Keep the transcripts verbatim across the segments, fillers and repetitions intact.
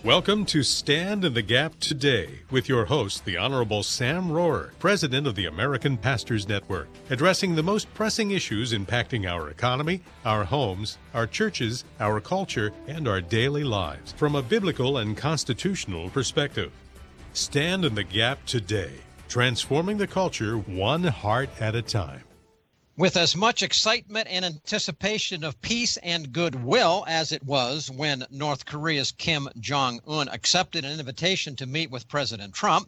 Welcome to Stand in the Gap Today with your host, the Honorable Sam Rohrer, President of the American Pastors Network, addressing the most pressing issues impacting our economy, our homes, our churches, our culture, and our daily lives from a biblical and constitutional perspective. Stand in the Gap Today, transforming the culture one heart at a time. With as much excitement and anticipation of peace and goodwill as it was when North Korea's Kim Jong-un accepted an invitation to meet with President Trump,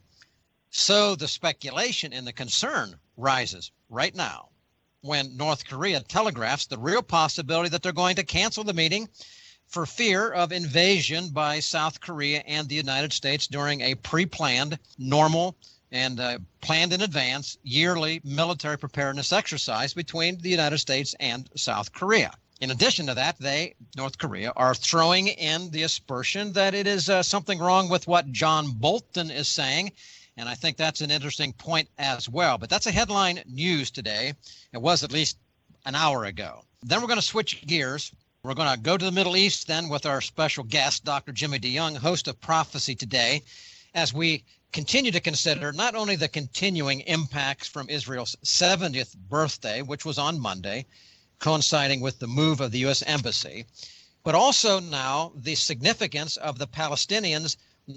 so the speculation and the concern rises right now when North Korea telegraphs the real possibility that they're going to cancel the meeting for fear of invasion by South Korea and the United States during a pre-planned, normal, and uh, planned in advance yearly military preparedness exercise between the United States and South Korea. In addition to that, they, North Korea, are throwing in the aspersion that it is uh, something wrong with what John Bolton is saying, and I think that's an interesting point as well. But that's a headline news today. It was at least an hour ago. Then we're going to switch gears. We're going to go to the Middle East then with our special guest, Doctor Jimmy DeYoung, host of Prophecy Today, as we continue to consider not only the continuing impacts from Israel's seventieth birthday, which was on Monday, coinciding with the move of the U S Embassy, but also now the significance of the Palestinians'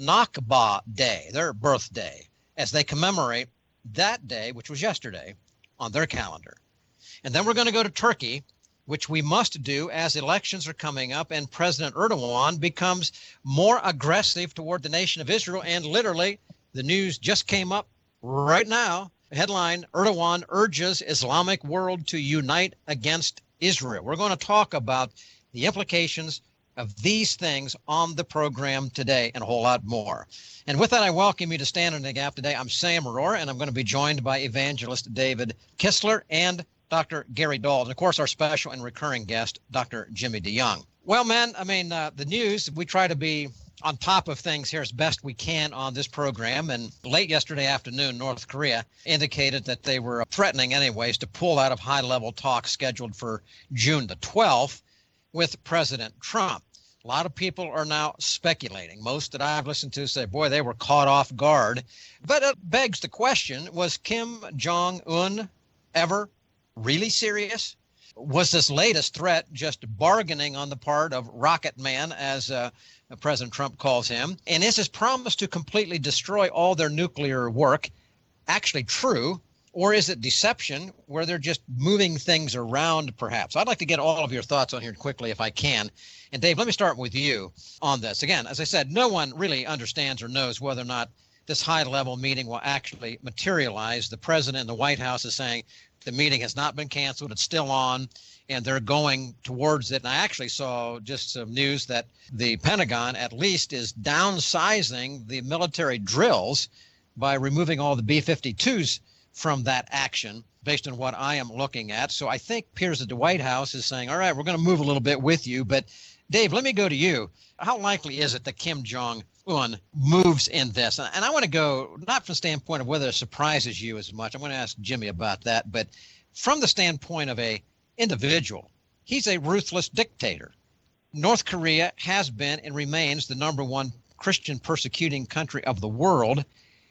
Nakba Day, their birthday, as they commemorate that day, which was yesterday, on their calendar. And then we're going to go to Turkey, which we must do as elections are coming up and President Erdogan becomes more aggressive toward the nation of Israel. And literally, the news just came up right now. Headline, Erdogan urges Islamic world to unite against Israel. We're going to talk about the implications of these things on the program today and a whole lot more. And with that, I welcome you to Stand in the Gap today. I'm Sam Rohrer, and I'm going to be joined by evangelist David Kistler and Doctor Gary Dahl, and of course, our special and recurring guest, Doctor Jimmy DeYoung. Well, man, I mean, uh, the news, we try to be on top of things here as best we can on this program. And late yesterday afternoon, North Korea indicated that they were threatening anyways to pull out of high-level talks scheduled for June the twelfth with President Trump. A lot of people are now speculating. Most that I've listened to say, boy, they were caught off guard. But it begs the question, was Kim Jong-un ever really serious? Was this latest threat just bargaining on the part of Rocket Man, as uh, President Trump calls him? And is his promise to completely destroy all their nuclear work actually true? Or is it deception where they're just moving things around, perhaps? I'd like to get all of your thoughts on here quickly if I can. And Dave, let me start with you on this. Again, as I said, no one really understands or knows whether or not this high-level meeting will actually materialize. The president and the White House is saying the meeting has not been canceled. It's still on, and they're going towards it. And I actually saw just some news that the Pentagon at least is downsizing the military drills by removing all the B fifty-twos from that action based on what I am looking at. So I think it appears that the White House is saying, all right, we're going to move a little bit with you. But Dave, let me go to you. How likely is it that Kim Jong-un moves in this? And I want to go not from the standpoint of whether it surprises you as much. I'm going to ask Jimmy about that. But from the standpoint of a individual, he's a ruthless dictator. North Korea has been and remains the number one Christian persecuting country of the world.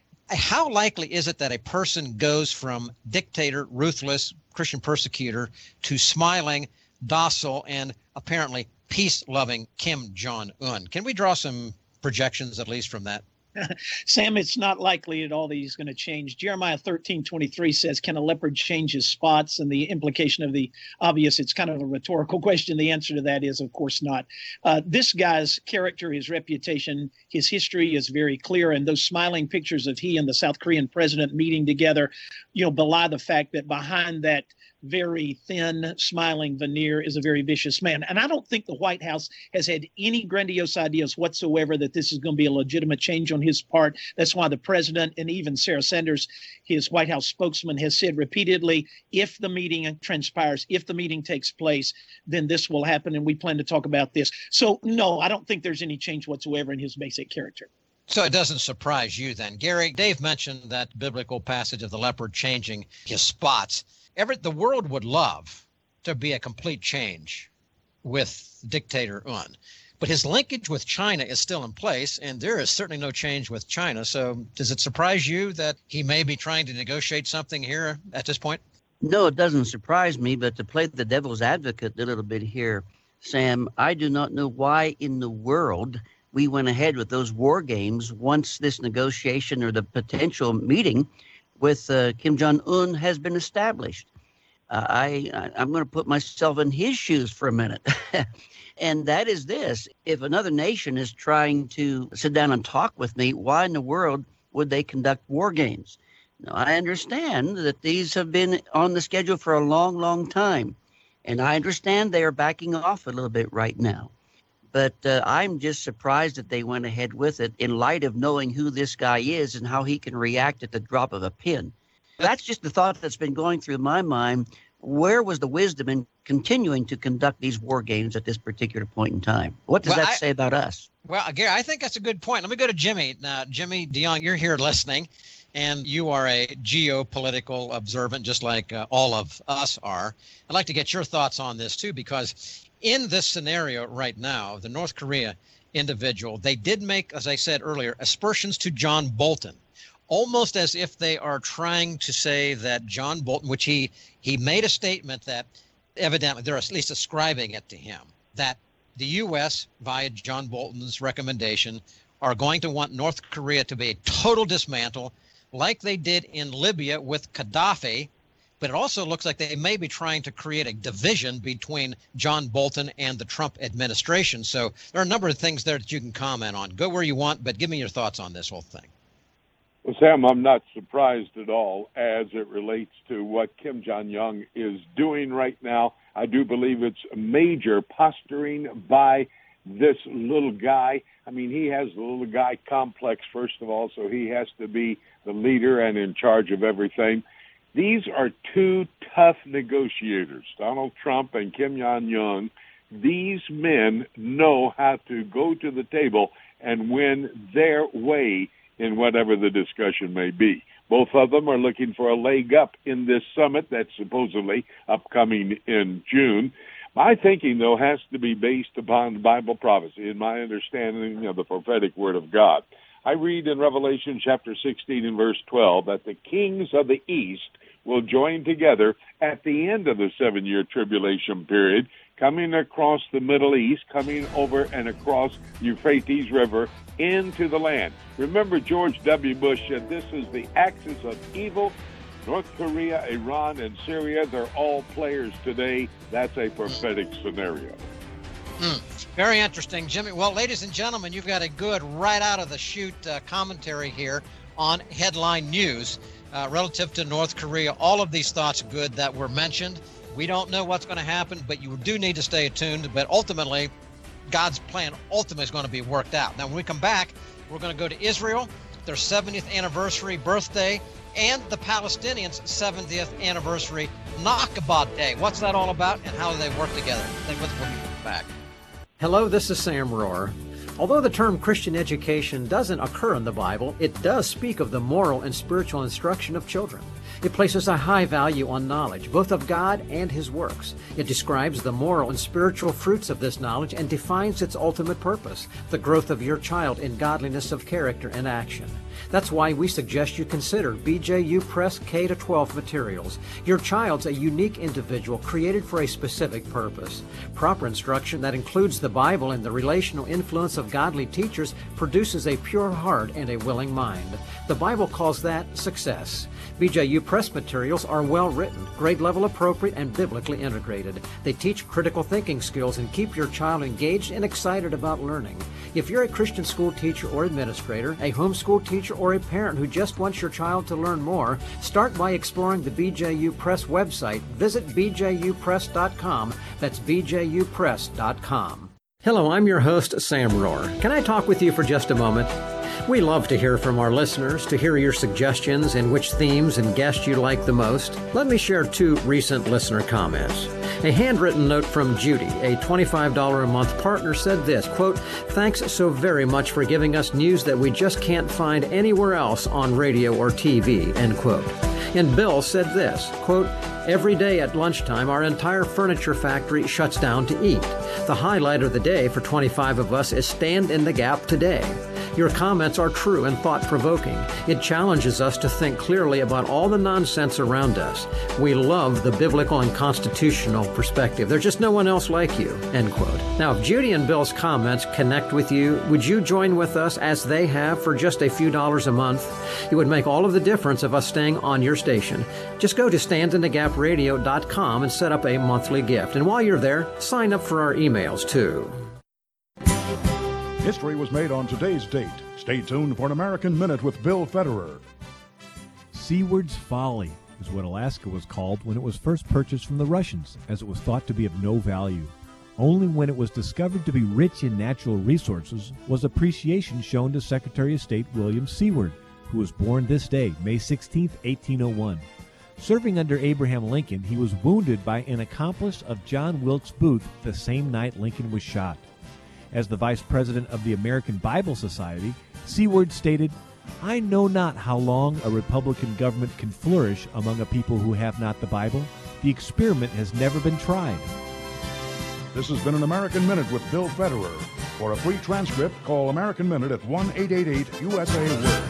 How likely is it that a person goes from dictator, ruthless Christian persecutor to smiling, docile, and apparently peace-loving Kim Jong-un? Can we draw some projections, at least from that? Sam, it's not likely at all that he's going to change. Jeremiah thirteen twenty-three says, can a leopard change his spots? And the implication of the obvious, it's kind of a rhetorical question. The answer to that is, of course, not. Uh, this guy's character, his reputation, his history is very clear. And those smiling pictures of he and the South Korean president meeting together, you know, belie the fact that behind that very thin, smiling veneer is a very vicious man. And I don't think the White House has had any grandiose ideas whatsoever that this is going to be a legitimate change on his part. That's why the president and even Sarah Sanders, his White House spokesman, has said repeatedly, if the meeting transpires, if the meeting takes place, then this will happen. And we plan to talk about this. So, no, I don't think there's any change whatsoever in his basic character. So it doesn't surprise you then. Gary, Dave mentioned that biblical passage of the leopard changing his spots. Every, the world would love to be a complete change with dictator Un. But his linkage with China is still in place, and there is certainly no change with China. So does it surprise you that he may be trying to negotiate something here at this point? No, it doesn't surprise me, but to play the devil's advocate a little bit here, Sam, I do not know why in the world we went ahead with those war games once this negotiation or the potential meeting with uh, Kim Jong-un has been established. Uh, I, I, I'm going to put myself in his shoes for a minute. And that is this. If another nation is trying to sit down and talk with me, why in the world would they conduct war games? Now, I understand that these have been on the schedule for a long, long time. And I understand they are backing off a little bit right now. But uh, I'm just surprised that they went ahead with it in light of knowing who this guy is and how he can react at the drop of a pin. That's just the thought that's been going through my mind. Where was the wisdom in continuing to conduct these war games at this particular point in time? What does well, that I, say about us? Well, Gary, I think that's a good point. Let me go to Jimmy. Now, Jimmy DeYoung, you're here listening, and you are a geopolitical observant, just like uh, all of us are. I'd like to get your thoughts on this, too, because in this scenario right now, the North Korea individual, they did make, as I said earlier, aspersions to John Bolton, almost as if they are trying to say that John Bolton, which he, he made a statement that evidently they're at least ascribing it to him, that the U S, via John Bolton's recommendation, are going to want North Korea to be a total dismantle like they did in Libya with Gaddafi. But it also looks like they may be trying to create a division between John Bolton and the Trump administration. So there are a number of things there that you can comment on. Go where you want, but give me your thoughts on this whole thing. Well, Sam, I'm not surprised at all as it relates to what Kim Jong-un is doing right now. I do believe it's major posturing by this little guy. I mean, he has the little guy complex, first of all, so he has to be the leader and in charge of everything. These are two tough negotiators, Donald Trump and Kim Jong-un. These men know how to go to the table and win their way in whatever the discussion may be. Both of them are looking for a leg up in this summit that's supposedly upcoming in June. My thinking, though, has to be based upon Bible prophecy and my understanding of the prophetic word of God. I read in Revelation chapter sixteen and verse twelve that the kings of the east will join together at the end of the seven-year tribulation period, coming across the Middle East, coming over and across Euphrates River into the land. Remember, George W. Bush said this is the axis of evil. North Korea, Iran, and Syria, they're all players today. That's a prophetic scenario. Mm, very interesting, Jimmy. Well, ladies and gentlemen, you've got a good right out of the chute uh, commentary here on Headline News uh, relative to North Korea. All of these thoughts good that were mentioned. We don't know what's going to happen, but you do need to stay attuned. But ultimately, God's plan ultimately is going to be worked out. Now, when we come back, we're going to go to Israel, their seventieth anniversary birthday, and the Palestinians' seventieth anniversary Nakba Day. What's that all about, and how do they work together? Then let's come back. Hello, this is Sam Rohrer. Although the term Christian education doesn't occur in the Bible, it does speak of the moral and spiritual instruction of children. It places a high value on knowledge, both of God and His works. It describes the moral and spiritual fruits of this knowledge and defines its ultimate purpose, the growth of your child in godliness of character and action. That's why we suggest you consider B J U Press K to twelve materials. Your child's a unique individual created for a specific purpose. Proper instruction that includes the Bible and the relational influence of godly teachers produces a pure heart and a willing mind. The Bible calls that success. B J U Press materials are well written, grade level appropriate, and biblically integrated. They teach critical thinking skills and keep your child engaged and excited about learning. If you're a Christian school teacher or administrator, a homeschool teacher, or a parent who just wants your child to learn more, start by exploring the B J U Press website. Visit b j u press dot com. That's b j u press dot com. Hello, I'm your host, Sam Rohrer. Can I talk with you for just a moment? We love to hear from our listeners, to hear your suggestions and which themes and guests you like the most. Let me share two recent listener comments. A handwritten note from Judy, a twenty-five dollars a month partner, said this, quote, "Thanks so very much for giving us news that we just can't find anywhere else on radio or T V," end quote. And Bill said this, quote, "Every day at lunchtime, our entire furniture factory shuts down to eat. The highlight of the day for twenty-five of us is Stand in the Gap today. Your comments are true and thought-provoking. It challenges us to think clearly about all the nonsense around us. We love the biblical and constitutional perspective. There's just no one else like you," end quote. Now, if Judy and Bill's comments connect with you, would you join with us as they have for just a few dollars a month? It would make all of the difference of us staying on your station. Just go to stand in the gap radio dot com and set up a monthly gift. And while you're there, sign up for our emails, too. History was made on today's date. Stay tuned for an American Minute with Bill Federer. Seward's Folly is what Alaska was called when it was first purchased from the Russians, as it was thought to be of no value. Only when it was discovered to be rich in natural resources was appreciation shown to Secretary of State William Seward, who was born this day, May sixteenth, eighteen oh one. Serving under Abraham Lincoln, he was wounded by an accomplice of John Wilkes Booth the same night Lincoln was shot. As the vice president of the American Bible Society, Seward stated, "I know not how long a Republican government can flourish among a people who have not the Bible. The experiment has never been tried." This has been an American Minute with Bill Federer. For a free transcript, call American Minute at one eight eight eight U S A Word.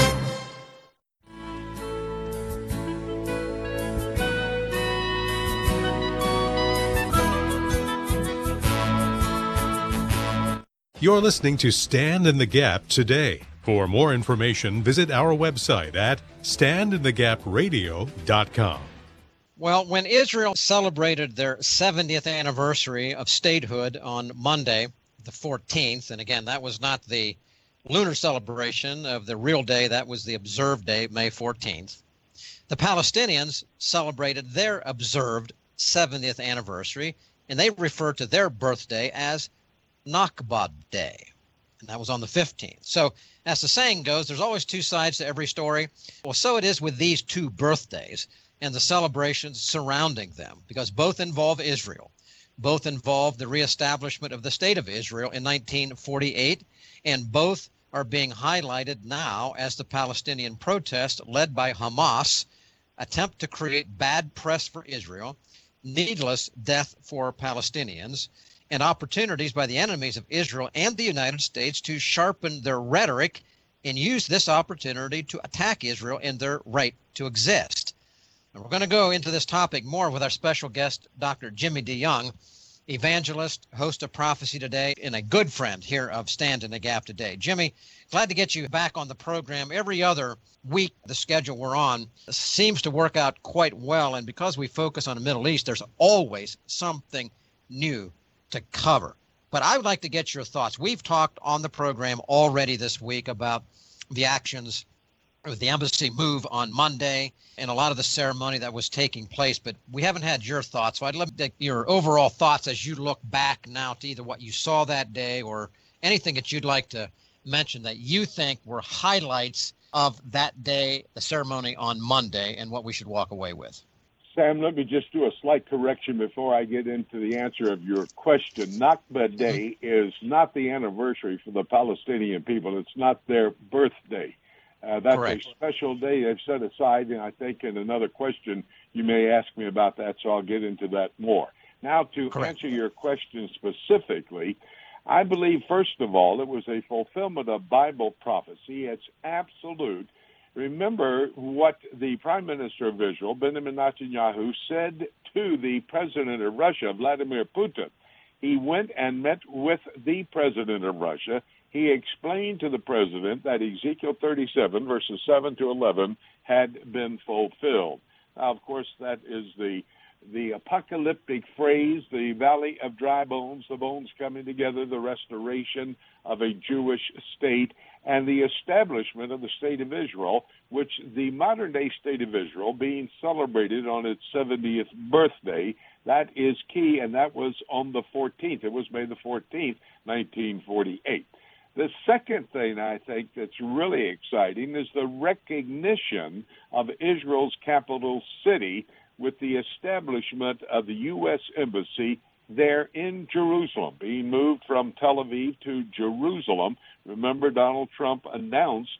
You're listening to Stand in the Gap today. For more information, visit our website at stand in the gap radio dot com. Well, when Israel celebrated their seventieth anniversary of statehood on Monday, the fourteenth, and again, that was not the lunar celebration of the real day, that was the observed day, May fourteenth, the Palestinians celebrated their observed seventieth anniversary, and they refer to their birthday as Nakba Day, and that was on the fifteenth. So, as the saying goes, there's always two sides to every story. Well, so it is with these two birthdays and the celebrations surrounding them, because both involve Israel. Both involve the reestablishment of the State of Israel in nineteen forty-eight, and both are being highlighted now as the Palestinian protest led by Hamas attempt to create bad press for Israel, needless death for Palestinians, and opportunities by the enemies of Israel and the United States to sharpen their rhetoric and use this opportunity to attack Israel in their right to exist. And we're going to go into this topic more with our special guest, Doctor Jimmy DeYoung, evangelist, host of Prophecy Today, and a good friend here of Stand in the Gap Today. Jimmy, glad to get you back on the program. Every other week, the schedule we're on seems to work out quite well, and because we focus on the Middle East, there's always something new to cover. But I would like to get your thoughts. We've talked on the program already this week about the actions of the embassy move on Monday and a lot of the ceremony that was taking place, but we haven't had your thoughts. So I'd love to get your overall thoughts as you look back now to either what you saw that day or anything that you'd like to mention that you think were highlights of that day, the ceremony on Monday, and what we should walk away with. Sam, let me just do a slight correction before I get into the answer of your question. Nakba Day is not the anniversary for the Palestinian people. It's not their birthday. Uh, that's Correct. A special day they've set aside, and I think in another question you may ask me about that, so I'll get into that more. Now, to Correct. Answer your question specifically, I believe, first of all, it was a fulfillment of Bible prophecy. It's absolute. Remember what the Prime Minister of Israel, Benjamin Netanyahu, said to the President of Russia, Vladimir Putin. He went and met with the President of Russia. He explained to the President that Ezekiel thirty-seven, verses seven to eleven, had been fulfilled. Now, of course, that is the the apocalyptic phrase, the valley of dry bones, the bones coming together, the restoration of a Jewish state, and the establishment of the State of Israel, which the modern-day State of Israel being celebrated on its seventieth birthday, that is key, and that was on the fourteenth. It was May the fourteenth, nineteen forty-eight. The second thing I think that's really exciting is the recognition of Israel's capital city with the establishment of the U S Embassy there in Jerusalem, being moved from Tel Aviv to Jerusalem. Remember, Donald Trump announced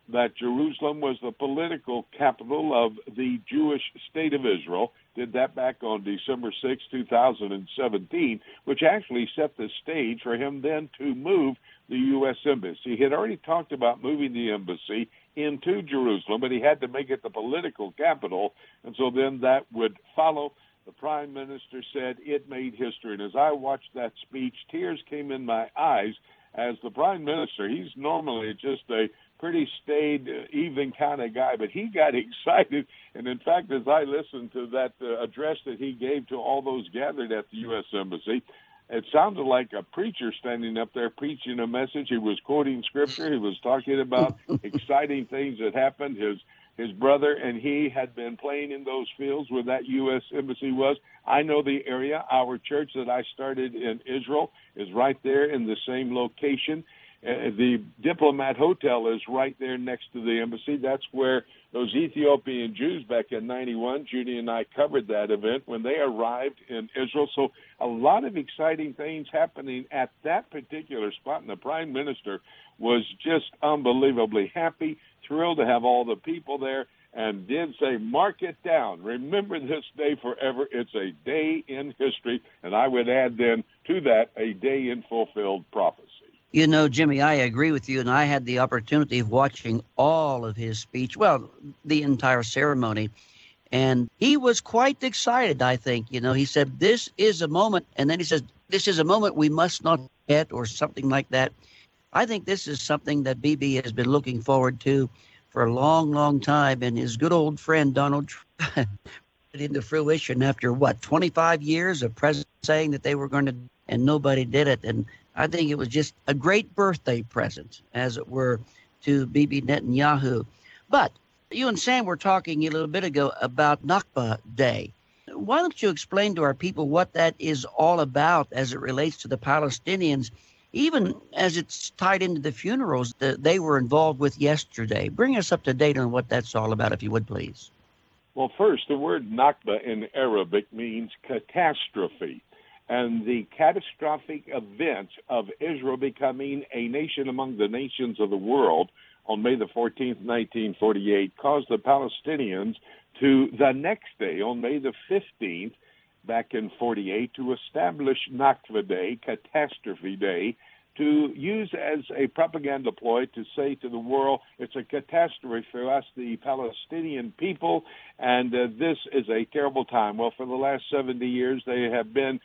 that Jerusalem was the political capital of the Jewish state of Israel. Did that back on December sixth, two thousand seventeen, which actually set the stage for him then to move the U S Embassy. He had already talked about moving the embassy into Jerusalem, but he had to make it the political capital, and so then that would follow. The prime minister said it made history, and as I watched that speech, tears came in my eyes as the prime minister. He's normally just a pretty staid, uh, even kind of guy, but he got excited. And in fact, as I listened to that uh, address that he gave to all those gathered at the U S Embassy, it sounded like a preacher standing up there preaching a message. He was quoting scripture. He was talking about exciting things that happened. His his brother and he had been playing in those fields where that U S Embassy was. I know the area. Our church that I started in Israel is right there in the same location. Uh, the Diplomat Hotel is right there next to the embassy. That's where those Ethiopian Jews back in ninety-one, Judy and I covered that event when they arrived in Israel. So a lot of exciting things happening at that particular spot, and the Prime Minister was just unbelievably happy, thrilled to have all the people there, and did say, mark it down. Remember this day forever. It's a day in history, and I would add then to that a day in fulfilled prophecy. You know, Jimmy, I agree with you, and I had the opportunity of watching all of his speech, well, the entire ceremony, and he was quite excited, I think. You know, he said, this is a moment, and then he says, this is a moment we must not forget, or something like that. I think this is something that B B has been looking forward to for a long, long time, and his good old friend Donald Trump put it into fruition after, what, twenty-five years of president saying that they were going to, and nobody did it, and I think it was just a great birthday present, as it were, to Bibi Netanyahu. But you and Sam were talking a little bit ago about Nakba Day. Why don't you explain to our people what that is all about as it relates to the Palestinians, even as it's tied into the funerals that they were involved with yesterday? Bring us up to date on what that's all about, if you would, please. Well, first, the word Nakba in Arabic means catastrophe. And the catastrophic event of Israel becoming a nation among the nations of the world on May the fourteenth, nineteen forty-eight, caused the Palestinians to, the next day, on May the fifteenth, back in forty-eight, to establish Nakba Day, Catastrophe Day, to use as a propaganda ploy to say to the world, it's a catastrophe for us, the Palestinian people, and uh, this is a terrible time. Well, for the last seventy years, they have been,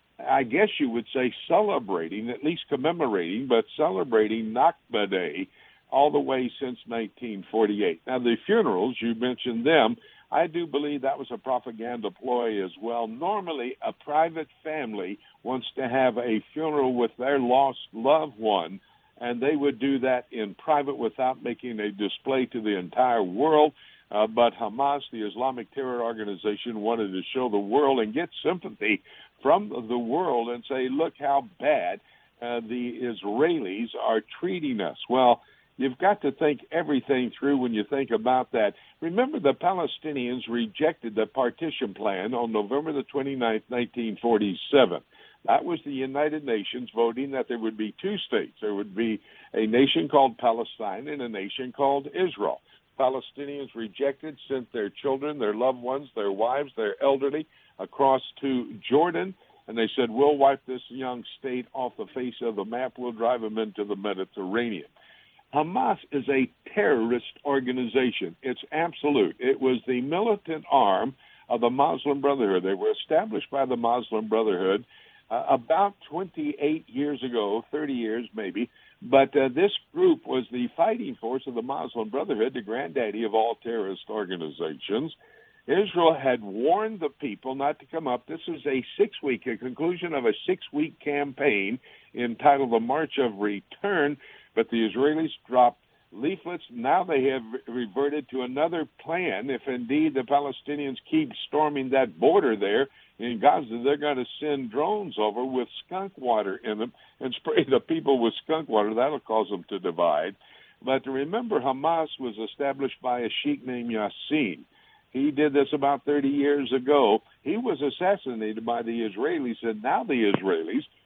I guess you would say, celebrating, at least commemorating, but celebrating Nakba Day all the way since nineteen forty-eight. Now, the funerals, you mentioned them. I do believe that was a propaganda ploy as well. Normally, a private family wants to have a funeral with their lost loved one, and they would do that in private without making a display to the entire world. Uh, but Hamas, the Islamic terror organization, wanted to show the world and get sympathy from the world and say, look how bad uh, the Israelis are treating us. Well, you've got to think everything through when you think about that. Remember, the Palestinians rejected the partition plan on November the twenty-ninth, nineteen forty-seven. That was the United Nations voting that there would be two states. There would be a nation called Palestine and a nation called Israel. Palestinians rejected, sent their children, their loved ones, their wives, their elderly across to Jordan, and they said, we'll wipe this young state off the face of the map. We'll drive them into the Mediterranean. Hamas is a terrorist organization. It's absolute. It was the militant arm of the Muslim Brotherhood. They were established by the Muslim Brotherhood uh, about twenty-eight years ago, thirty years maybe. But uh, this group was the fighting force of the Muslim Brotherhood, the granddaddy of all terrorist organizations. Israel had warned the people not to come up. This is a six-week, a conclusion of a six-week campaign entitled the March of Return. But the Israelis dropped leaflets. Now they have reverted to another plan. If indeed the Palestinians keep storming that border there in Gaza, they're going to send drones over with skunk water in them and spray the people with skunk water. That'll cause them to divide. But remember, Hamas was established by a sheikh named Yassin. He did this about thirty years ago. He was assassinated by the Israelis, and now the Israelis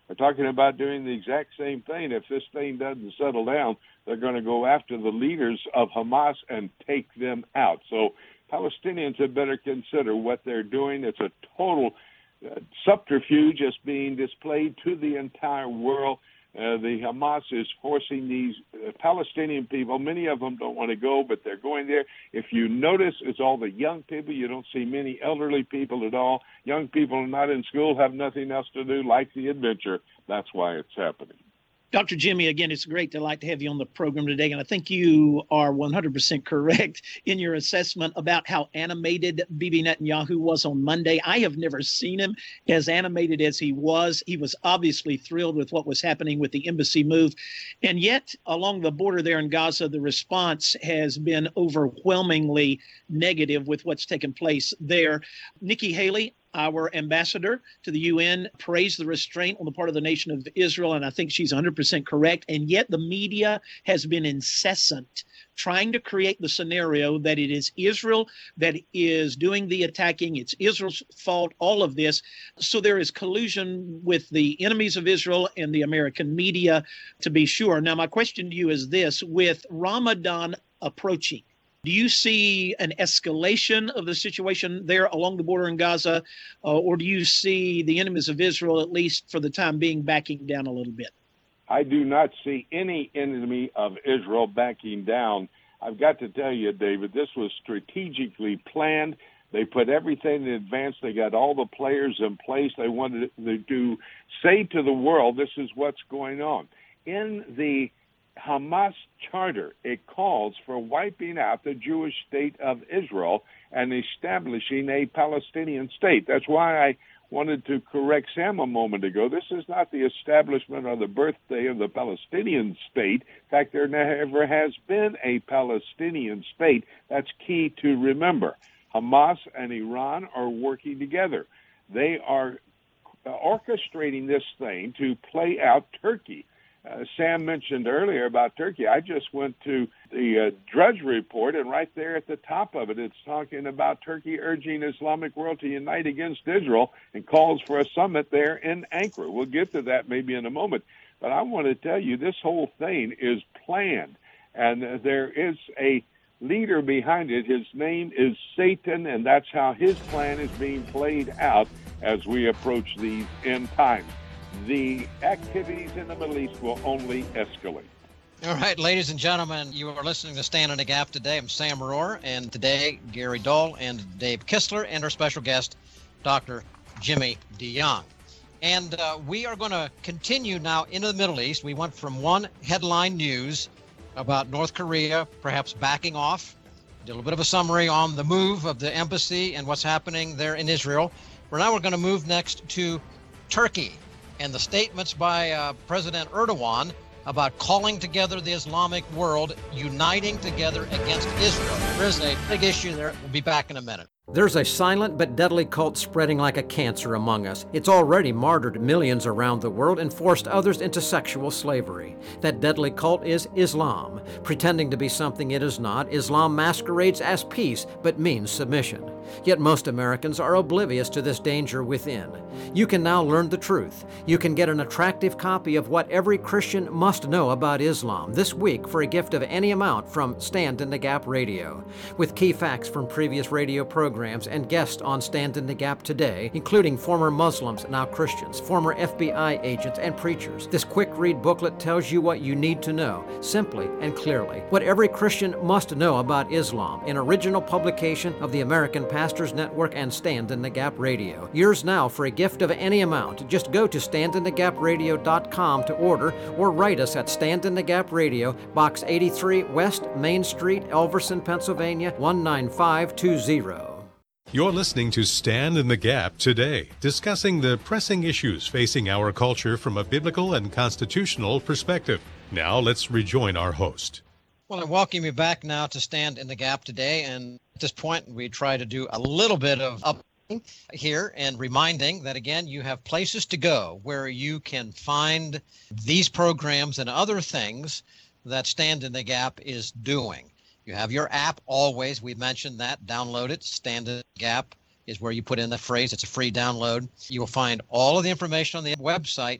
are talking about doing the exact same thing. If this thing doesn't settle down, they're going to go after the leaders of Hamas and take them out. So Palestinians had better consider what they're doing. It's a total uh, subterfuge that's being displayed to the entire world. Uh, the Hamas is forcing these uh, Palestinian people. Many of them don't want to go, but they're going there. If you notice, it's all the young people. You don't see many elderly people at all. Young people are not in school, have nothing else to do, like the adventure. That's why it's happening. Doctor Jimmy, again, it's a great delight to have you on the program today. And I think you are one hundred percent correct in your assessment about how animated Bibi Netanyahu was on Monday. I have never seen him as animated as he was. He was obviously thrilled with what was happening with the embassy move. And yet, along the border there in Gaza, the response has been overwhelmingly negative with what's taken place there. Nikki Haley, our ambassador to the U N, praised the restraint on the part of the nation of Israel, and I think she's one hundred percent correct. And yet the media has been incessant, trying to create the scenario that it is Israel that is doing the attacking. It's Israel's fault, all of this. So there is collusion with the enemies of Israel and the American media, to be sure. Now, my question to you is this: with Ramadan approaching, do you see an escalation of the situation there along the border in Gaza, uh, or do you see the enemies of Israel, at least for the time being, backing down a little bit? I do not see any enemy of Israel backing down. I've got to tell you, David, this was strategically planned. They put everything in advance. They got all the players in place. They wanted to say to the world, this is what's going on. In the Hamas charter, it calls for wiping out the Jewish state of Israel and establishing a Palestinian state. That's why I wanted to correct Sam a moment ago. This is not the establishment or the birthday of the Palestinian state. In fact, there never has been a Palestinian state. That's key to remember. Hamas and Iran are working together. They are orchestrating this thing to play out Turkey. Uh, Sam mentioned earlier about Turkey. I just went to the uh, Drudge Report, and right there at the top of it, it's talking about Turkey urging Islamic world to unite against Israel and calls for a summit there in Ankara. We'll get to that maybe in a moment. But I want to tell you, this whole thing is planned, and uh, there is a leader behind it. His name is Satan, and that's how his plan is being played out as we approach these end times. The activities in the Middle East will only escalate. All right, ladies and gentlemen, you are listening to Stand in the Gap today. I'm Sam Rohrer, and today Gary Dole and Dave Kistler and our special guest, Doctor Jimmy DeYoung. And uh, we are going to continue now into the Middle East. We went from one headline news about North Korea perhaps backing off, did a little bit of a summary on the move of the embassy and what's happening there in Israel. Well, now we're going to move next to Turkey and the statements by uh, President Erdogan about calling together the Islamic world, uniting together against Israel. There is a big issue there. We'll be back in a minute. There's a silent but deadly cult spreading like a cancer among us. It's already martyred millions around the world and forced others into sexual slavery. That deadly cult is Islam. Pretending to be something it is not, Islam masquerades as peace but means submission. Yet most Americans are oblivious to this danger within. You can now learn the truth. You can get an attractive copy of What Every Christian Must Know About Islam this week for a gift of any amount from Stand in the Gap Radio. With key facts from previous radio programs and guests on Stand in the Gap today, including former Muslims, now Christians, former F B I agents, and preachers. This quick read booklet tells you what you need to know, simply and clearly. What Every Christian Must Know About Islam, an original publication of the American Pastors Network and Stand in the Gap Radio. Yours now for a gift of any amount. Just go to stand in the gap radio dot com to order, or write us at Stand in the Gap Radio, Box eighty-three, West Main Street, Elverson, Pennsylvania, one nine five two zero. You're listening to Stand in the Gap today, discussing the pressing issues facing our culture from a biblical and constitutional perspective. Now let's rejoin our host. Well, I welcome you back now to Stand in the Gap today. And at this point, we try to do a little bit of updating here and reminding that, again, you have places to go where you can find these programs and other things that Stand in the Gap is doing. You have your app always. We mentioned that. Download it. Stand in the Gap is where you put in the phrase. It's a free download. You will find all of the information on the website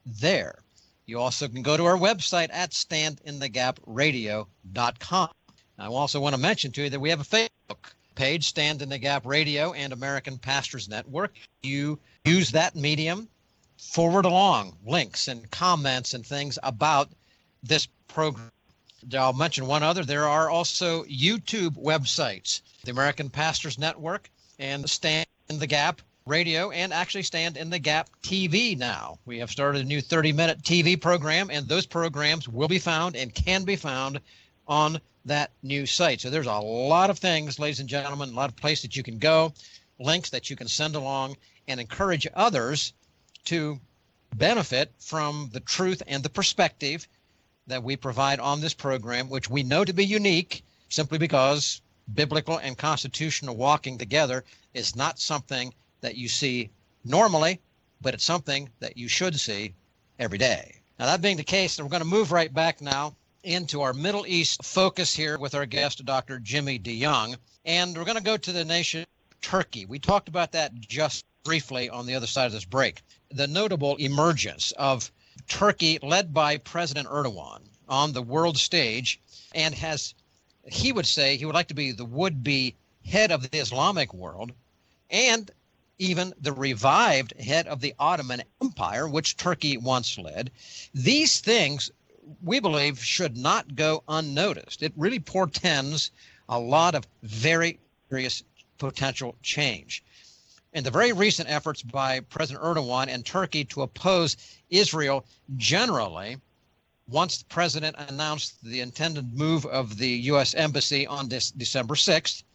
there. You also can go to our website at stand in the gap radio dot com. I also want to mention to you that we have a Facebook page, Stand in the Gap Radio and American Pastors Network. You use that medium, forward along links and comments and things about this program. I'll mention one other. There are also YouTube websites, the American Pastors Network and Stand in the Gap Radio, and actually Stand in the Gap T V now. We have started a new thirty-minute T V program, and those programs will be found and can be found on that new site. So there's a lot of things, ladies and gentlemen, a lot of places that you can go, links that you can send along, and encourage others to benefit from the truth and the perspective that we provide on this program, which we know to be unique simply because biblical and constitutional walking together is not something that you see normally, but it's something that you should see every day. Now, that being the case, we're going to move right back now into our Middle East focus here with our guest, Doctor Jimmy DeYoung, and we're going to go to the nation of Turkey. We talked about that just briefly on the other side of this break. The notable emergence of Turkey, led by President Erdogan, on the world stage, and has, he would say, he would like to be the would-be head of the Islamic world, and even the revived head of the Ottoman Empire, which Turkey once led. These things, we believe, should not go unnoticed. It really portends a lot of very serious potential change. And the very recent efforts by President Erdogan and Turkey to oppose Israel generally, once the president announced the intended move of the U S Embassy on this December sixth,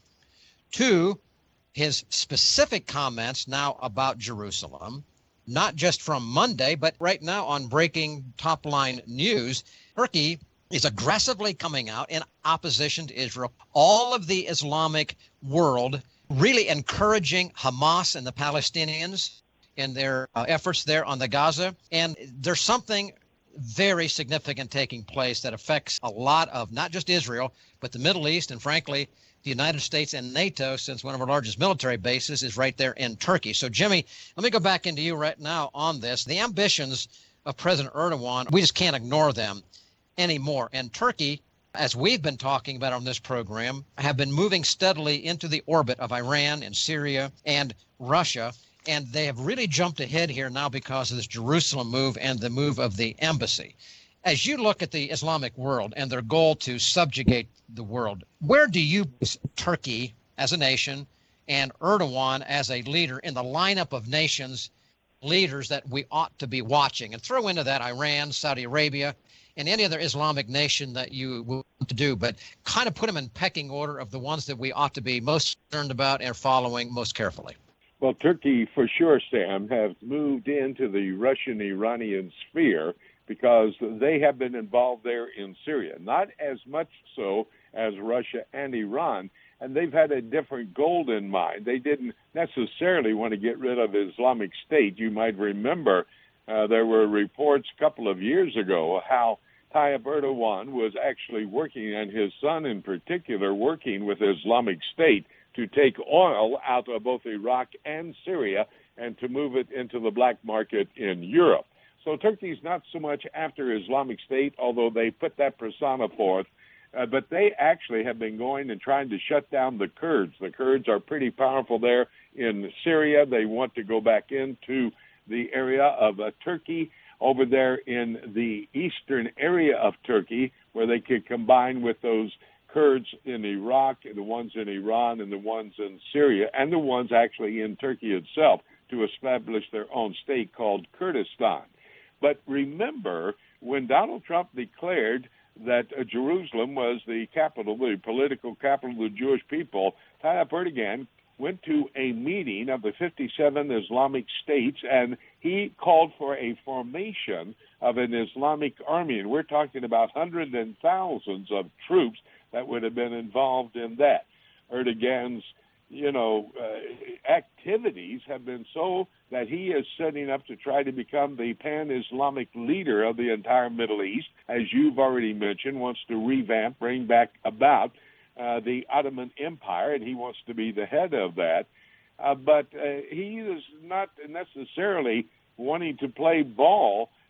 to his specific comments now about Jerusalem, not just from Monday, but right now on breaking top-line news, Turkey is aggressively coming out in opposition to Israel. All of the Islamic world really encouraging Hamas and the Palestinians in their uh, efforts there on the Gaza. And there's something very significant taking place that affects a lot of not just Israel, but the Middle East and, frankly, the United States and NATO, since one of our largest military bases is right there in Turkey. So, Jimmy, let me go back into you right now on this. The ambitions of President Erdogan, we just can't ignore them anymore. And Turkey, as we've been talking about on this program, have been moving steadily into the orbit of Iran and Syria and Russia. And they have really jumped ahead here now because of this Jerusalem move and the move of the embassy. As you look at the Islamic world and their goal to subjugate the world, where do you place Turkey as a nation and Erdogan as a leader in the lineup of nations, leaders that we ought to be watching? And throw into that Iran, Saudi Arabia, and any other Islamic nation that you want to do, but kind of put them in pecking order of the ones that we ought to be most concerned about and following most carefully. Well, Turkey, for sure, Sam, has moved into the Russian-Iranian sphere because they have been involved there in Syria, not as much so as Russia and Iran, and they've had a different goal in mind. They didn't necessarily want to get rid of Islamic State. You might remember uh, there were reports a couple of years ago how Tayyip Erdogan was actually working, and his son in particular, working with Islamic State to take oil out of both Iraq and Syria and to move it into the black market in Europe. So Turkey's not so much after Islamic State, although they put that persona forth, uh, but they actually have been going and trying to shut down the Kurds. The Kurds are pretty powerful there in Syria. They want to go back into the area of uh, Turkey over there in the eastern area of Turkey, where they could combine with those Kurds in Iraq, the ones in Iran, and the ones in Syria, and the ones actually in Turkey itself, to establish their own state called Kurdistan. But remember, when Donald Trump declared that uh, Jerusalem was the capital, the political capital of the Jewish people, Tayyip Erdogan went to a meeting of the fifty-seven Islamic states, and he called for a formation of an Islamic army. And we're talking about hundreds and thousands of troops that would have been involved in that. Erdogan's, you know, uh, activities have been so that he is setting up to try to become the pan-Islamic leader of the entire Middle East, as you've already mentioned, wants to revamp, bring back about uh, the Ottoman Empire, and he wants to be the head of that. Uh, but uh, he is not necessarily wanting to play ball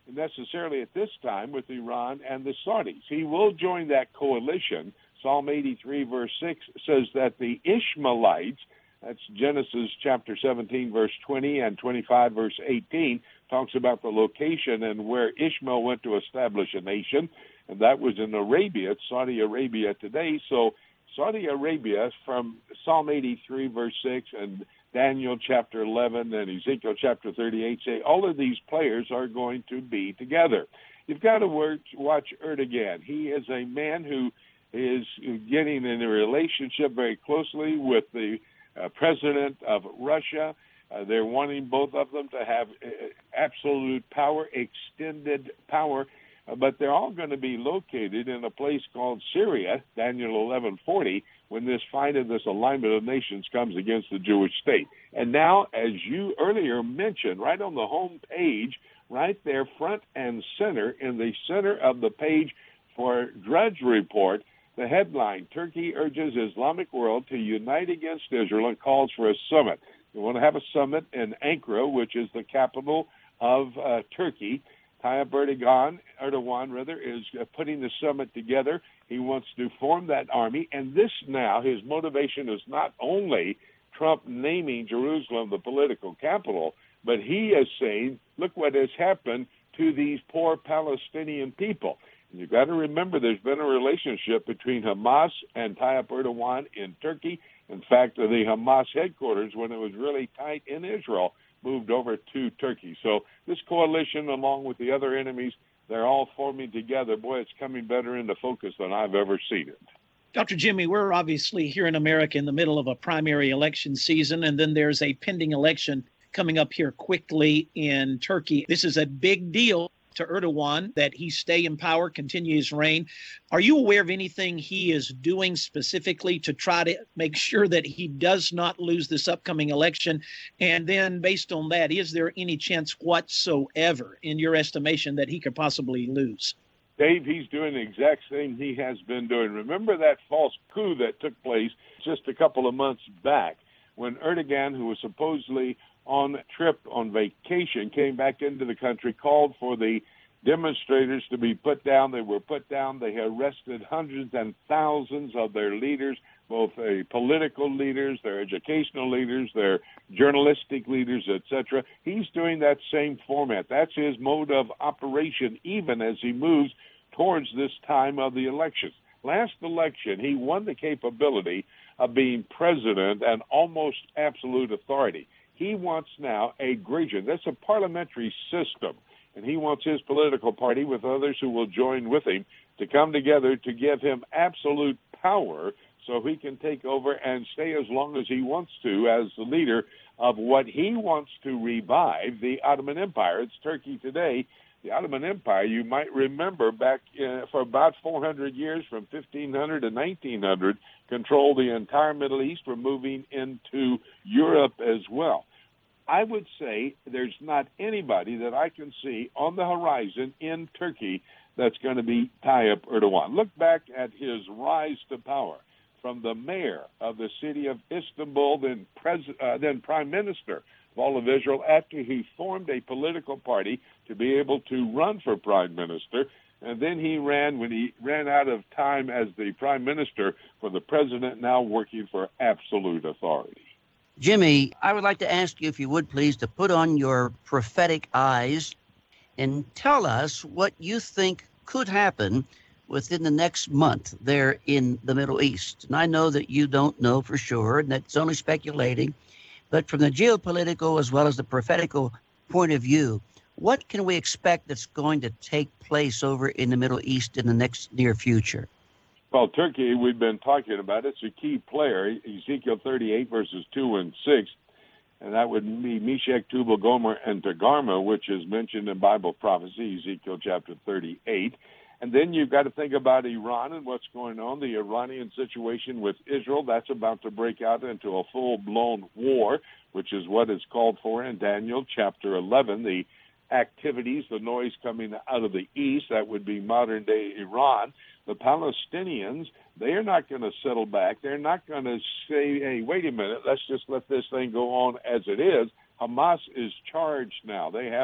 necessarily at this time with Iran and the Saudis. He will join that coalition. Psalm eighty-three, verse six, says that the Ishmaelites, that's Genesis chapter seventeen, verse twenty, and twenty-five, verse eighteen, talks about the location and where Ishmael went to establish a nation, and that was in Arabia, it's Saudi Arabia today. So Saudi Arabia, from Psalm eighty-three, verse six, and Daniel chapter eleven, and Ezekiel chapter thirty-eight say all of these players are going to be together. You've got to watch Erdogan. He is a man who is getting in a relationship very closely with the uh, president of Russia. Uh, they're wanting both of them to have uh, absolute power, extended power, uh, but they're all going to be located in a place called Syria, Daniel eleven forty, when this fight of this alignment of nations comes against the Jewish state. And now, as you earlier mentioned, right on the home page, right there, front and center, in the center of the page for Drudge Report, the headline, Turkey urges Islamic world to unite against Israel and calls for a summit. We want to have a summit in Ankara, which is the capital of uh, Turkey. Tayyip Erdogan, Erdogan rather, is uh, putting the summit together. He wants to form that army. And this now, his motivation is not only Trump naming Jerusalem the political capital, but he is saying, look what has happened to these poor Palestinian people. And you've got to remember there's been a relationship between Hamas and Tayyip Erdogan in Turkey. In fact, the Hamas headquarters, when it was really tight in Israel, moved over to Turkey. So this coalition, along with the other enemies, they're all forming together. Boy, it's coming better into focus than I've ever seen it. Doctor Jimmy, we're obviously here in America in the middle of a primary election season, and then there's a pending election coming up here quickly in Turkey. This is a big deal to Erdogan that he stay in power, continue his reign. Are you aware of anything he is doing specifically to try to make sure that he does not lose this upcoming election? And then based on that, is there any chance whatsoever, in your estimation, that he could possibly lose? Dave, he's doing the exact same he has been doing. Remember that false coup that took place just a couple of months back when Erdogan, who was supposedly on a trip on vacation, came back into the country, called for the demonstrators to be put down. They were put down. They arrested hundreds and thousands of their leaders, both uh, political leaders, their educational leaders, their journalistic leaders, et cetera. He's doing that same format. That's his mode of operation, even as he moves towards this time of the elections. Last election, he won the capability of being president and almost absolute authority. He wants now a region. That's a parliamentary system, and he wants his political party, with others who will join with him, to come together to give him absolute power so he can take over and stay as long as he wants to as the leader of what he wants to revive, the Ottoman Empire. It's Turkey today. The Ottoman Empire, you might remember, back uh, for about four hundred years, from fifteen hundred to nineteen hundred, controlled the entire Middle East. We're moving into Europe as well. I would say there's not anybody that I can see on the horizon in Turkey that's going to be Tayyip Erdogan. Look back at his rise to power from the mayor of the city of Istanbul, then, pres- uh, then prime minister of all of Israel, after he formed a political party to be able to run for prime minister. And then he ran, when he ran out of time as the prime minister, for the president, now working for absolute authority. Jimmy, I would like to ask you, if you would please, to put on your prophetic eyes and tell us what you think could happen within the next month there in the Middle East. And I know that you don't know for sure, and that's only speculating, but from the geopolitical as well as the prophetical point of view, what can we expect that's going to take place over in the Middle East in the next near future? Well, Turkey, we've been talking about, it's a key player, Ezekiel thirty-eight, verses two and six, and that would be Meshech, Tubal, Gomer, and Togarmah, which is mentioned in Bible prophecy, Ezekiel chapter thirty-eight. And then you've got to think about Iran and what's going on, the Iranian situation with Israel. That's about to break out into a full-blown war, which is what is called for in Daniel chapter eleven, the activities, the noise coming out of the east, that would be modern-day Iran. The Palestinians, they are not going to settle back. They're not going to say, hey, wait a minute, let's just let this thing go on as it is. Hamas is charged now. They have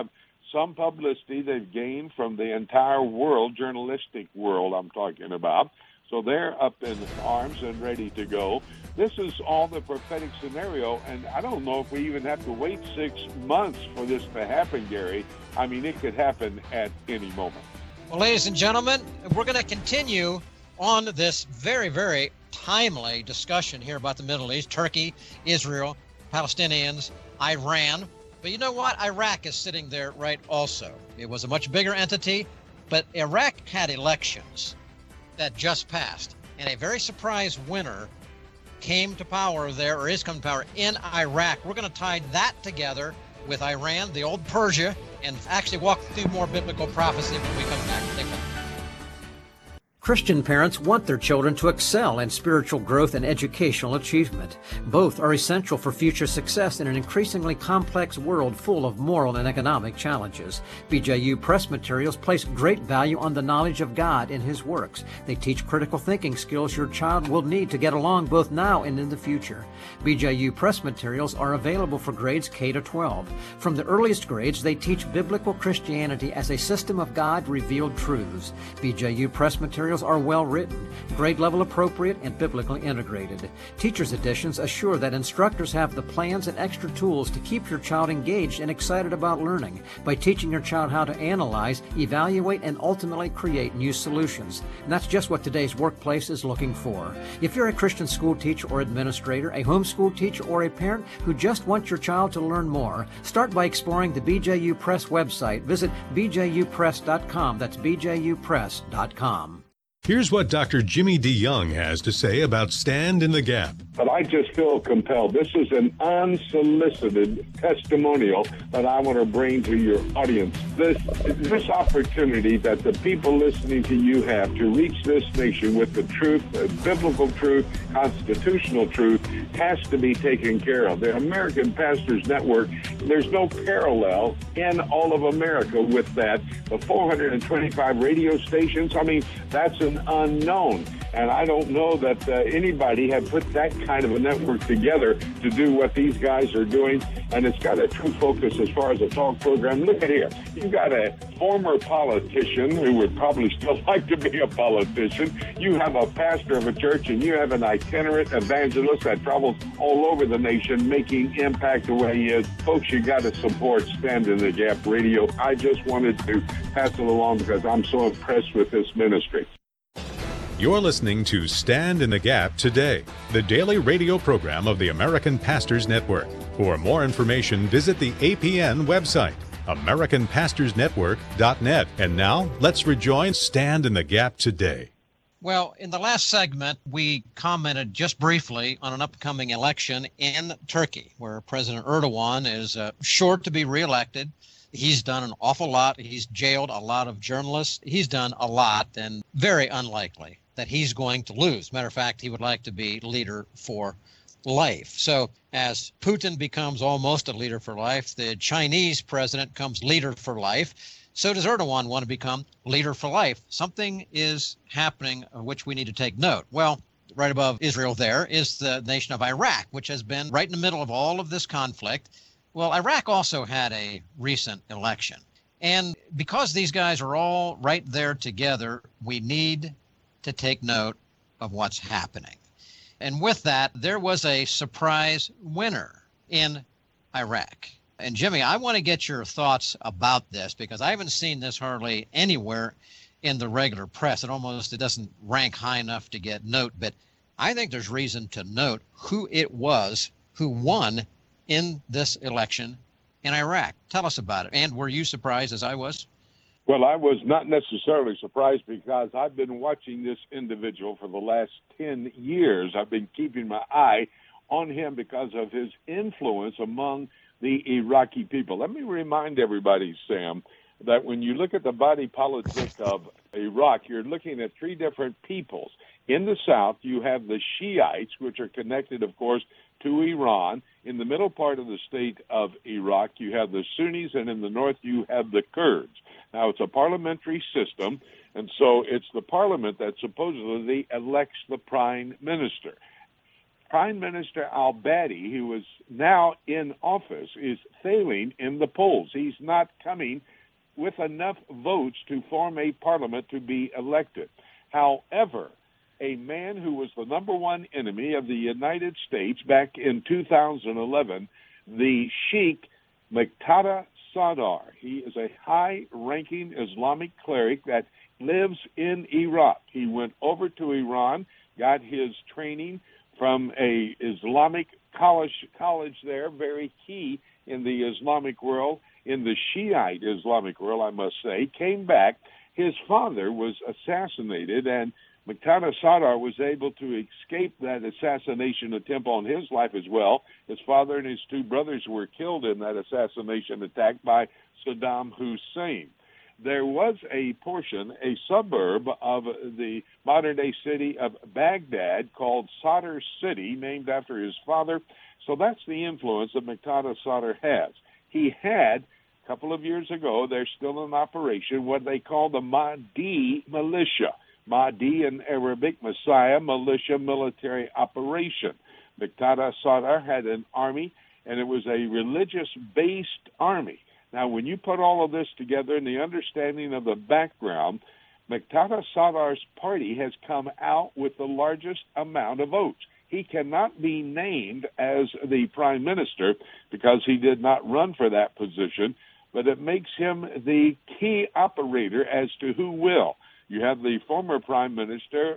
some publicity they've gained from the entire world, journalistic world I'm talking about. So they're up in arms and ready to go. This is all the prophetic scenario, and I don't know if we even have to wait six months for this to happen, Gary. I mean, it could happen at any moment. Well, ladies and gentlemen, we're going to continue on this very, very timely discussion here about the Middle East, Turkey, Israel, Palestinians, Iran. But you know what? Iraq is sitting there right also. It was a much bigger entity, but Iraq had elections that just passed, and a very surprise winner came to power there, or is coming to power in Iraq. We're going to tie that together with Iran, the old Persia, and actually walk through more biblical prophecy when we come back. Take care. Christian parents want their children to excel in spiritual growth and educational achievement. Both are essential for future success in an increasingly complex world full of moral and economic challenges. B J U Press Materials place great value on the knowledge of God in His works. They teach critical thinking skills your child will need to get along both now and in the future. B J U Press Materials are available for grades K to twelve. From the earliest grades, they teach biblical Christianity as a system of God-revealed truths. B J U Press Materials are well written, grade level appropriate, and biblically integrated. Teachers' editions assure that instructors have the plans and extra tools to keep your child engaged and excited about learning by teaching your child how to analyze, evaluate, and ultimately create new solutions. And that's just what today's workplace is looking for. If you're a Christian school teacher or administrator, a homeschool teacher, or a parent who just wants your child to learn more, start by exploring the B J U Press website. Visit b j u press dot com. That's b j u press dot com. Here's what Doctor Jimmy DeYoung has to say about Stand in the Gap. But I just feel compelled. This is an unsolicited testimonial that I want to bring to your audience. This, this opportunity that the people listening to you have to reach this nation with the truth, the biblical truth, constitutional truth, has to be taken care of. The American Pastors Network, there's no parallel in all of America with that. The four hundred twenty-five radio stations, I mean, that's an unknown. And I don't know that uh, anybody had put that kind of a network together to do what these guys are doing. And it's got a true focus as far as a talk program. Look at here. You've got a former politician who would probably still like to be a politician. You have a pastor of a church, and you have an itinerant evangelist that travels all over the nation making impact the way he is. Folks, you got to support Stand in the Gap Radio. I just wanted to pass it along because I'm so impressed with this ministry. You're listening to Stand in the Gap Today, the daily radio program of the American Pastors Network. For more information, visit the A P N website, american pastors network dot net. And now, let's rejoin Stand in the Gap Today. Well, in the last segment, we commented just briefly on an upcoming election in Turkey, where President Erdogan is uh, sure to be reelected. He's done an awful lot. He's jailed a lot of journalists. He's done a lot, and very unlikely that he's going to lose. Matter of fact, he would like to be leader for life. So as Putin becomes almost a leader for life, the Chinese president becomes leader for life. So does Erdogan want to become leader for life. Something is happening of which we need to take note. Well, right above Israel there is the nation of Iraq, which has been right in the middle of all of this conflict. Well, Iraq also had a recent election. And because these guys are all right there together, we need to take note of what's happening. And with that, there was a surprise winner in Iraq. And Jimmy, I want to get your thoughts about this because I haven't seen this hardly anywhere in the regular press. It almost it doesn't rank high enough to get note, but I think there's reason to note who it was who won in this election in Iraq. Tell us about it. And were you surprised as I was? Well, I was not necessarily surprised because I've been watching this individual for the last ten years. I've been keeping my eye on him because of his influence among the Iraqi people. Let me remind everybody, Sam, that when you look at the body politic of Iraq, you're looking at three different peoples. In the south, you have the Shiites, which are connected, of course, to Iran. In the middle part of the state of Iraq, you have the Sunnis, and in the north, you have the Kurds. Now, it's a parliamentary system, and so it's the parliament that supposedly elects the prime minister. Prime Minister al-Badi, who is now in office, is failing in the polls. He's not coming with enough votes to form a parliament to be elected. However, a man who was the number one enemy of the United States back in two thousand eleven, the Sheikh Muqtada Sadr, he is a high-ranking Islamic cleric that lives in Iraq. He went over to Iran, got his training from a Islamic college college there, very key in the Islamic world, in the Shiite Islamic world, I must say, came back. His father was assassinated, and Muqtada Sadr was able to escape that assassination attempt on his life as well. His father and his two brothers were killed in that assassination attack by Saddam Hussein. There was a portion, a suburb of the modern-day city of Baghdad called Sadr City, named after his father. So that's the influence that Muqtada Sadr has. He had, a couple of years ago, they're still in operation, what they call the Mahdi militia. Mahdi in Arabic, Messiah, militia, military operation. Muqtada Sadr had an army, and it was a religious-based army. Now, when you put all of this together and the understanding of the background, Muqtada Sadr's party has come out with the largest amount of votes. He cannot be named as the prime minister because he did not run for that position, but it makes him the key operator as to who will. You have the former prime minister,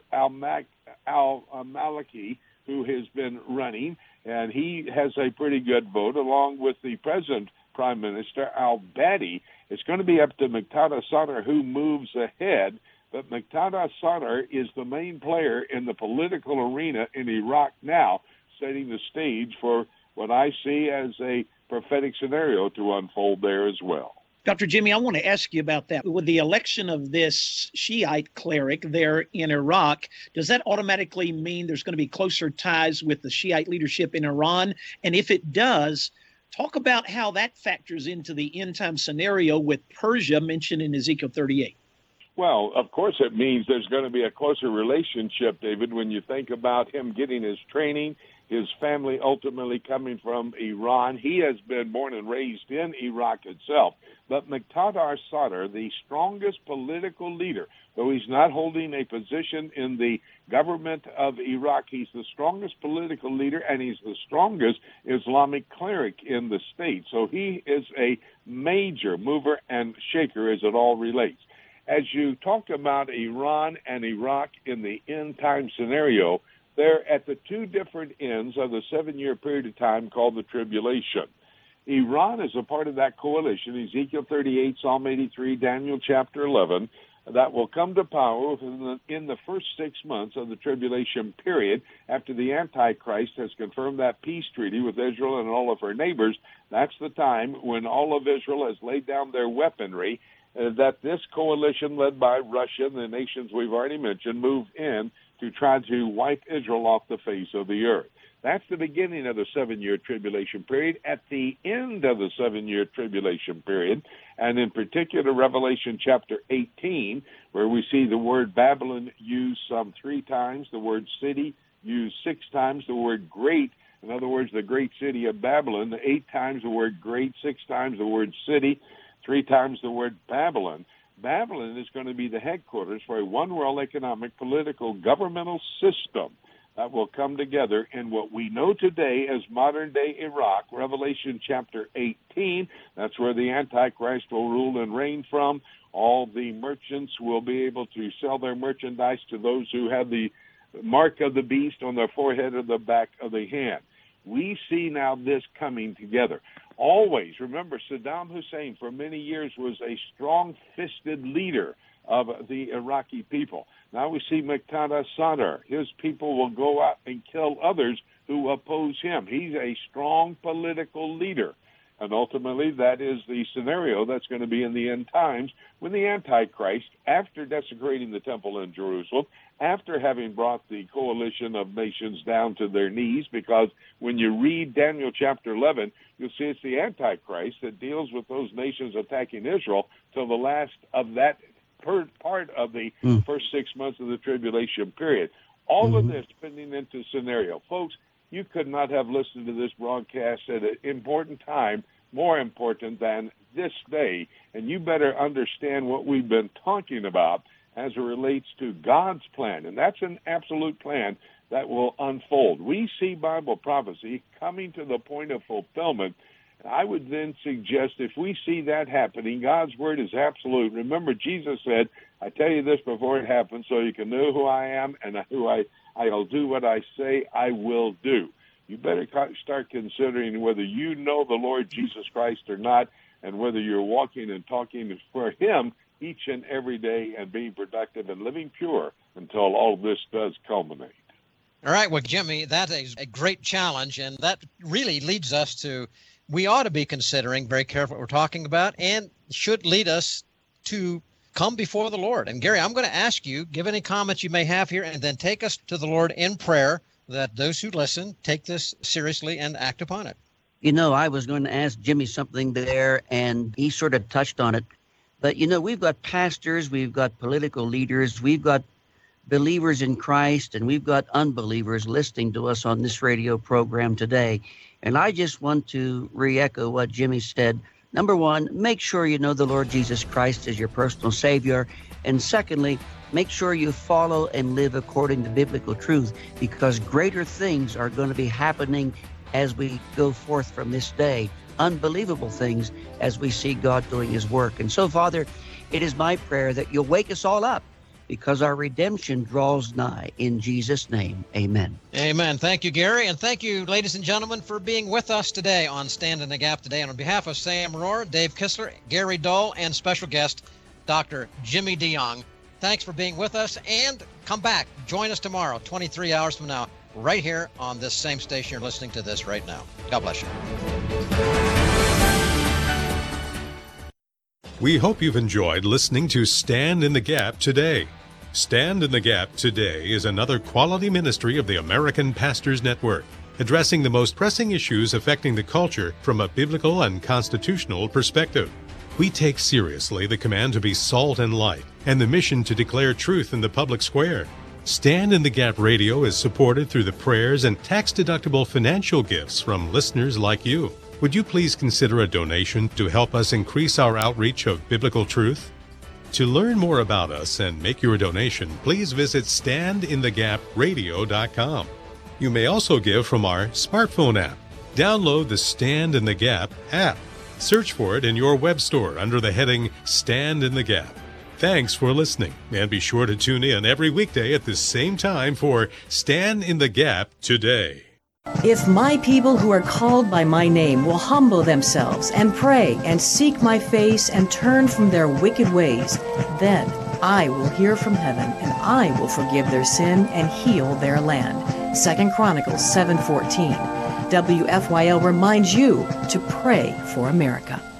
al-Maliki, who has been running, and he has a pretty good vote, along with the present prime minister, al-Badi. It's going to be up to Muqtada Sadr who moves ahead, but Muqtada Sadr is the main player in the political arena in Iraq now, setting the stage for what I see as a prophetic scenario to unfold there as well. Doctor Jimmy, I want to ask you about that. With the election of this Shiite cleric there in Iraq, does that automatically mean there's going to be closer ties with the Shiite leadership in Iran? And if it does, talk about how that factors into the end-time scenario with Persia mentioned in Ezekiel thirty-eight. Well, of course it means there's going to be a closer relationship, David, when you think about him getting his training, his family ultimately coming from Iran. He has been born and raised in Iraq itself. But Muqtada Sadr, the strongest political leader, though he's not holding a position in the government of Iraq, he's the strongest political leader, and he's the strongest Islamic cleric in the state. So he is a major mover and shaker as it all relates. As you talked about Iran and Iraq in the end-time scenario, they're at the two different ends of the seven-year period of time called the tribulation. Iran is a part of that coalition, Ezekiel thirty-eight, Psalm eighty-three, Daniel chapter eleven, that will come to power within the, in the first six months of the tribulation period after the Antichrist has confirmed that peace treaty with Israel and all of her neighbors. That's the time when all of Israel has laid down their weaponry, uh, that this coalition led by Russia and the nations we've already mentioned move in to try to wipe Israel off the face of the earth. That's the beginning of the seven-year tribulation period. At the end of the seven-year tribulation period, and in particular Revelation chapter eighteen, where we see the word Babylon used some three times, the word city used six times, the word great, in other words, the great city of Babylon, eight times the word great, six times the word city, three times the word Babylon. Babylon is going to be the headquarters for a one-world economic, political, governmental system that will come together in what we know today as modern-day Iraq, Revelation chapter eighteen. That's where the Antichrist will rule and reign from. All the merchants will be able to sell their merchandise to those who have the mark of the beast on their forehead or the back of the hand. We see now this coming together. Always, remember, Saddam Hussein for many years was a strong-fisted leader of the Iraqi people. Now we see Muqtada Sadr. His people will go out and kill others who oppose him. He's a strong political leader. And ultimately, that is the scenario that's going to be in the end times when the Antichrist, after desecrating the temple in Jerusalem, after having brought the coalition of nations down to their knees, because when you read Daniel chapter eleven, you'll see it's the Antichrist that deals with those nations attacking Israel till the last of that part of the mm. first six months of the tribulation period. All mm-hmm. of this spinning into scenario. Folks, You could not have listened to this broadcast at an important time, more important than this day. And you better understand what we've been talking about as it relates to God's plan. And that's an absolute plan that will unfold. We see Bible prophecy coming to the point of fulfillment. I would then suggest if we see that happening, God's word is absolute. Remember, Jesus said, I tell you this before it happens so you can know who I am and who I, I'll do what I say I will do. You better start considering whether you know the Lord Jesus Christ or not, and whether you're walking and talking for him each and every day and being productive and living pure until all this does culminate. All right, well, Jimmy, that is a great challenge, and that really leads us to, we ought to be considering very careful what we're talking about, and should lead us to come before the Lord. And Gary, I'm going to ask you, give any comments you may have here, and then take us to the Lord in prayer, that those who listen take this seriously and act upon it. You know, I was going to ask Jimmy something there, and he sort of touched on it. But, you know, we've got pastors, we've got political leaders, we've got believers in Christ, and we've got unbelievers listening to us on this radio program today. And I just want to re-echo what Jimmy said. Number one, make sure you know the Lord Jesus Christ as your personal Savior. And secondly, make sure you follow and live according to biblical truth, because greater things are going to be happening as we go forth from this day. Unbelievable things as we see God doing his work. And so, Father, it is my prayer that you'll wake us all up, because our redemption draws nigh. In Jesus' name, amen. Amen. Thank you, Gary. And thank you, ladies and gentlemen, for being with us today on Stand in the Gap today. And on behalf of Sam Rohrer, Dave Kistler, Gary Dole, and special guest, Doctor Jimmy DeYoung, thanks for being with us. And come back. Join us tomorrow, twenty-three hours from now, right here on this same station you're listening to this right now. God bless you. We hope you've enjoyed listening to Stand in the Gap today. Stand in the Gap today is another quality ministry of the American Pastors Network, addressing the most pressing issues affecting the culture from a biblical and constitutional perspective. We take seriously the command to be salt and light and the mission to declare truth in the public square. Stand in the Gap Radio is supported through the prayers and tax-deductible financial gifts from listeners like you. Would you please consider a donation to help us increase our outreach of biblical truth? To learn more about us and make your donation, please visit stand in the gap radio dot com. You may also give from our smartphone app. Download the Stand in the Gap app. Search for it in your web store under the heading Stand in the Gap. Thanks for listening, and be sure to tune in every weekday at the same time for Stand in the Gap today. If my people who are called by my name will humble themselves and pray and seek my face and turn from their wicked ways, then I will hear from heaven and I will forgive their sin and heal their land. Second Chronicles seven fourteen. W F Y L reminds you to pray for America.